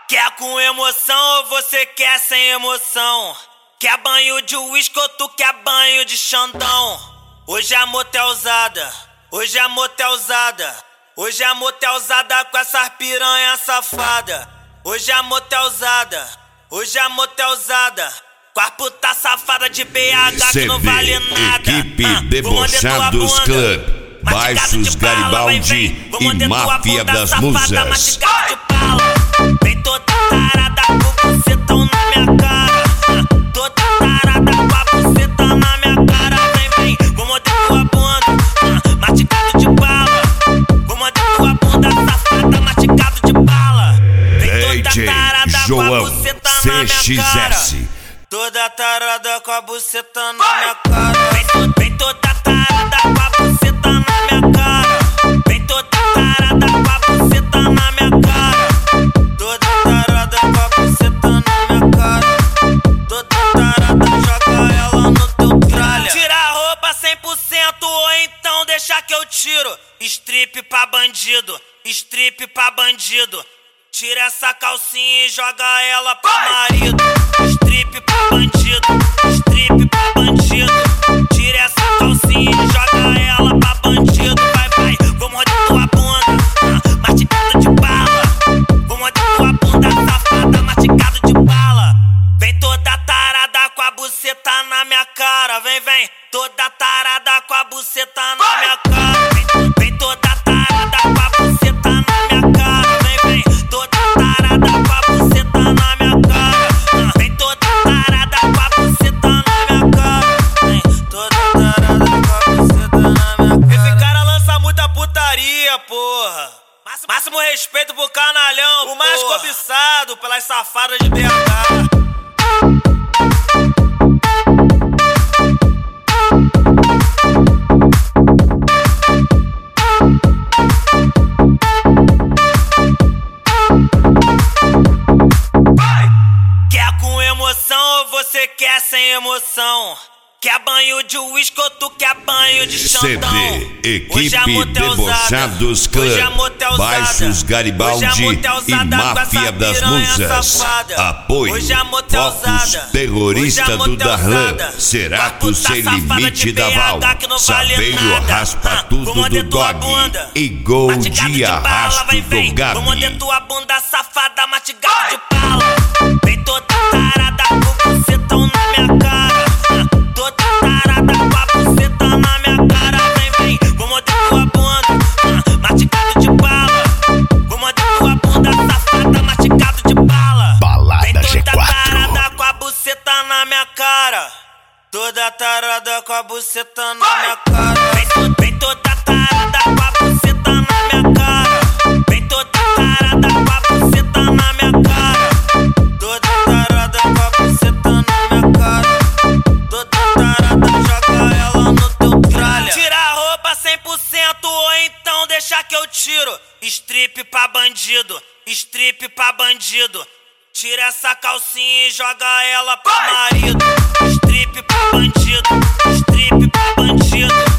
Quer com emoção ou você quer sem emoção? Quer banho de uísque ou tu quer banho de Xandão? Hoje é motelzada, hoje é motelzada, hoje é motelzada com essas piranha safada. Hoje é motelzada, hoje é motelzada com as puta safada de BH que não vale nada. Equipe Debochados Club, Baixos Garibaldi e Máfia das Musas. Vem toda tarada com bucetão na minha cara. Toda tarada com a buceta na minha cara. Vem, vem, vou morder tua bunda, mastigado de bala. Vou morder tua bunda safada, mastigado de bala. Vem toda tarada com a buceta na minha cara. Toda tarada com a buceta na minha cara. Vem toda tarada com a buceta na minha cara. Vem toda tarada com a buceta na minha cara. Toda tarada com a buceta na minha cara. Toda tarada joga ela no teu tralha. Tira a roupa 100% ou então deixa que eu tiro. Strip pra bandido, strip pra bandido. Tira essa calcinha e joga ela pro marido. Strip pra bandido, strip pra bandido. Tira essa calcinha e joga ela pra bandido. Vai, vai, vou morder tua bunda, mastigado de bala. Vou morder tua bunda safada, mastigado de bala. Vem toda tarada com a buceta na minha cara. Vem, vem, toda tarada com a buceta na minha cara. Vem toda tarada com a buceta na minha cara. Vem, vem, toda tarada com a buceta na minha cara. Vem toda tarada com a buceta na minha cara. Vem toda tarada com a buceta na minha cara. Esse cara lança muita putaria, porra. Máximo respeito pro canalhão, o mais cobiçado pelas safadas de BH. Quer com emoção ou você quer sem emoção? Quer banho de uísque ou tu quer banho de Xandão? CD, Equipe Debochados Club, Baixos Garibaldi e Máfia das Musas. Apoio, Focus Terrorista do Darlan, Cerato Sem Limite da Val, Saveiro Raspa Tudo do Dog e Gold Arrasto do Gabi. Vou morder tua bunda safada, mastigado de bala. Vem toda tarada com bucetão na minha cara. Toda tarada com a buceta na minha cara. Vem, vem, vou morder tua bunda, mastigado de bala. Vou morder tua bunda safada, mastigado de bala. Balada Vem toda G4. tarada com a buceta na minha cara. Toda tarada com a buceta na minha cara. Vem toda tarada com a buceta na minha cara. Vem toda tarada com a buceta na minha cara. Toda tarada com a buceta na minha cara. Toda tarada joga ela no teu tralha. Tira a roupa 100% ou então deixa que eu tiro. Strip pra bandido, strip pra bandido. Tira essa calcinha e joga ela pro marido. Strip pra bandido, strip pra bandido.